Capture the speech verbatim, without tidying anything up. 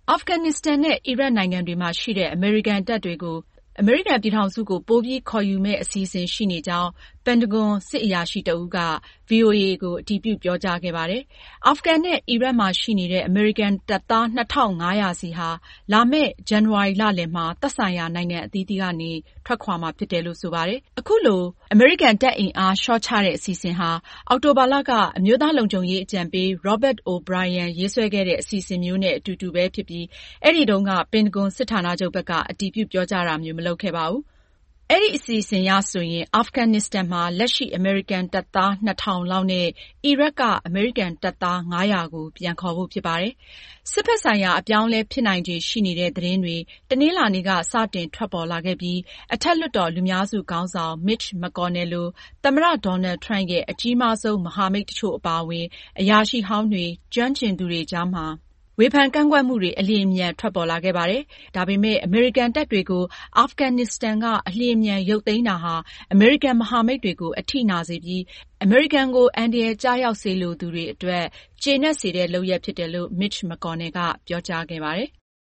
အာဖဂန်နစ္စတန်နဲ့အီရတ်နိုင်ငံတွေမှာရှိတဲ့အမေရိကန်တပ်တွေကိုအမေရိကန်ပြည်ထောင်စုကိုပိုပြီးခေါ်ယူမယ့်အစီအစဉ်ရှိနေကြောင်းပန်တဂွန်စစ်အရာရှိတဦးက ဗွီအိုအေကိုအတည်ပြုပြောကြားခဲ့ပါတယ်။ အာဖဂန်နဲ့အီရတ်မှာရှိနေတဲ့အမေရိကန်တပ်သား နှစ်ထောင်ငါးရာစီဟာလာမယ့်ဇန်နဝါရီလလယ်မှာသက်ဆိုင်ရာနိုင်ငံအသီးသီးကနေထွက်ခွာမှာဖြစ်တယ်လို့ဆိုပါတယ်။ အခုလိုအမေရိကန်တပ်အင်အားလျှော့ချတဲ့အစီအစဉ်ဟာအောက်တိုဘာလကအမျိုးသားလုံခြုံရေးအကြံပေး Robert O'Brien ရေးဆွဲခဲ့တဲ့အစီအစဉ်မျိုးနဲ့အတူတူပဲဖြစ်ပြီးအဲဒီတုန်းကပင်တဂွန်စစ်ဌာနချုပ်ဘက်ကအတည်ပြုပြောကြားတာမျိုးမလုပ်ခဲ့ပါဘူး။ အဲဒီအစီအစဉ်အရဆိုရင်အာဖဂန်နစ္စတန်မှာလက်ရှိအမေရိကန်တပ်သားနှစ်ထောင်လောက်နဲ့အီရတ်ကအမေရိကန်တပ်သားငါးရာကိုပြန်ခေါ်ဖို့ဖြစ်ပါတယ်။ စစ်ဘက်ဆိုင်ရာအပြောင်းအလဲဖြစ်နိုင်ခြေရှိနေတဲ့သတင်းတွေတနင်္လာနေ့ကစတင်ထွက်ပေါ်လာခဲ့ပြီးအထက်လွှတ်တော်လူများစုခေါင်းဆောင် Mitch McConnell လိုသမ္မတ Donald Trump ရဲ့အကြီးမားဆုံးမဟာမိတ်တချို့အပါအဝင်အရာရှိဟောင်းတွေ၊ကျွမ်းကျင်သူတွေကြားမှာဝေဖန်ကန့်ကွက်မှုတွေအလျင်အမြန်ထွက်ပေါ်လာခဲ့ပါတယ်။ ဒါပေမဲ့အမေရိကန်တပ်တွေကိုအာဖဂန်နစ္စတန်ကအလျင်အမြန်ရုပ်သိမ်းတာဟာအမေရိကန်မဟာမိတ်တွေကိုအထိနာစေပြီးအမေရိကန်ကိုအန္တရာယ်ကျရောက်စေလိုသူတွေအတွက်ကျေနပ်စေတဲ့လုပ်ရပ်ဖြစ်တယ်လို့ Mitch McConnell ကပြောကြားခဲ့ပါတယ်။